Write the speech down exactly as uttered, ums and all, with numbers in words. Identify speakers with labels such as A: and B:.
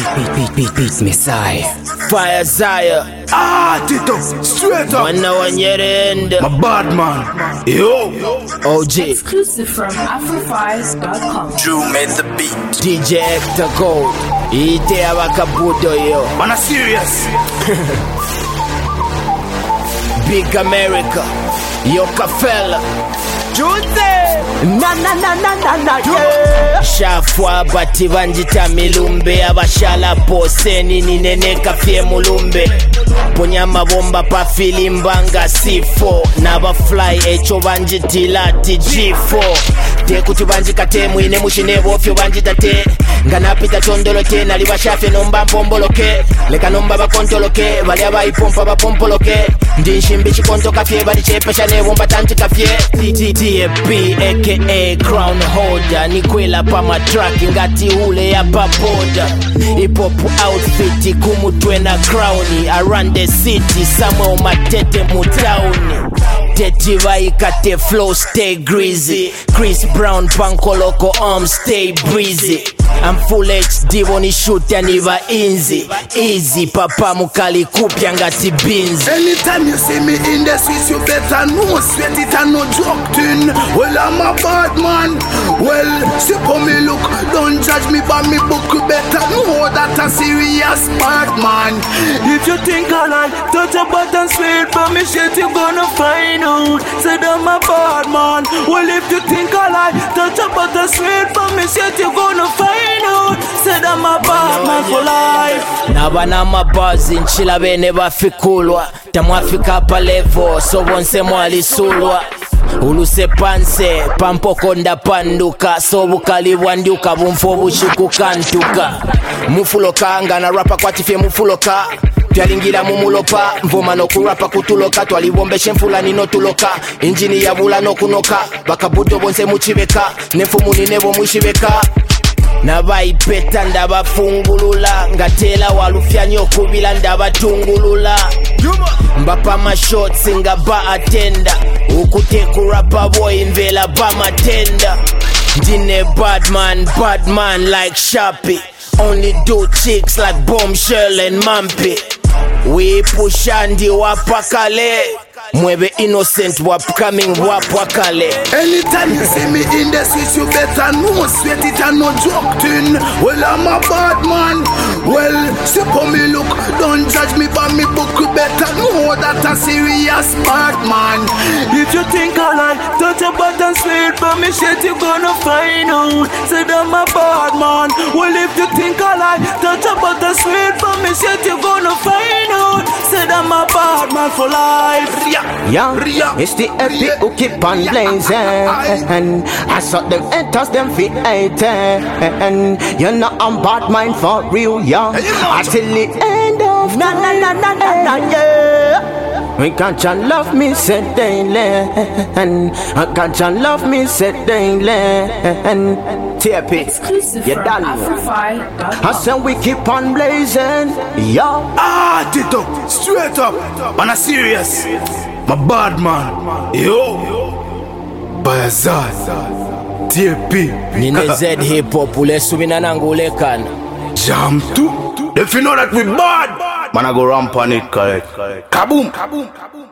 A: beat, beat, beat, beat, Messiah.
B: Fire Zaya.
C: Ah, Tito, straight up.
B: Wana wanyerende.
C: My bad man. Yo.
B: O G.
D: Exclusive from Afrofiles dot com.
C: Drew made the beat.
B: D J Hector Gold. Ite abakabuto yo.
C: Man, I'm serious.
B: Big America. Yoka fella.
A: Na na na na na na yeah.
B: Shafwa bati banjita milumbe abashala poseni nineneka fye mulumbe ponya mabomba pa filimbanga C four naba fly echo banjitila ti G four te kuti banjika te mwine mushinebo fyo banjita te nganapita tondolo te nali bashafe nomba mpomboloke leka nomba bakontoloke bali abayipompa bapompoloke ndi nshimbi chikontoka fye bali chepesha nebomba tanjika fye T T P aka crown holder nikwela pa matrack ngati ule ya paboda hip hop outfit kumutwe na crown around the city somewhere matete mu town Tete vaikate flow stay greasy Chris Brown pankoloko arm stay breezy I'm full H D woni shoot ya niva inzi easy papa mukali kupya ngati beans.
C: Anytime you see me in the streets you better know sweat it and no joke tune. Well I'm a bad man. Well see how me look. Don't judge me by me book. You better know that a serious bad man.
E: If you think I like touch a button sweet but me shit you gonna find out. Say I'm a bad man. Well if you think I like touch a button sweet but me shit you gonna find out. Say I'm a bad man for life.
B: Nabana mabazi nchila bene bafikulwa tamwafika pa level so bonse mwalisulwa uluse panse pampokonda panduka so bukali bwanduka bumfo bushikukantuka mufuloka ngana rapa kwatifye mufuloka tyalingira mumulopa mvoma no kurapa kutuloka twalibombeshe mfulani no tuloka injini ya bula no kunoka bakabuto bonse muchibeka nefumu ninebo mwishibeka nabaipeta ndabafungulula ngatela walufya nyo kubila ndabatungulula mbapa mashots nga ba atenda ukutekurapa boy mvela ba matenda ndine badman badman like Sharpie only do chicks like Bombshell and Mampy we push andi wapakale mwebe innocent wapcoming wapwakale.
C: Anytime you see me in the streets you better know sweat it and no joke tune. Well I'm a bad man. Well see how me look. Don't judge me by me book. You better know that a serious bad man.
E: If you think I like touch a button sweet but me shit you gonna find out. Say I'm a bad man. Well if you think I like touch a button sweet but me shit you gonna find out. Say I'm a bad man for life.
A: Yeah, it's the epic who keep on blazing. I saw them enters them feet and you know I'm bad mind for real, yeah. Until the end of na na na na na na yeah. We can't you love me said daily, and I can't you love me said daily, and T P,
D: Exclusive
A: you
D: from
A: done.
D: Afrofiles dot com.
A: I said we keep on blazing, yeah.
C: Ah, Tito, straight up. Man, I'm serious. My bad man. Yo. Bayazad. T P.
B: Nine Z hip hop ule subina nangulekana.
C: Jam too. If you know that we bad, man, I go ramp on it, correct. Kaboom. Kaboom. Kaboom.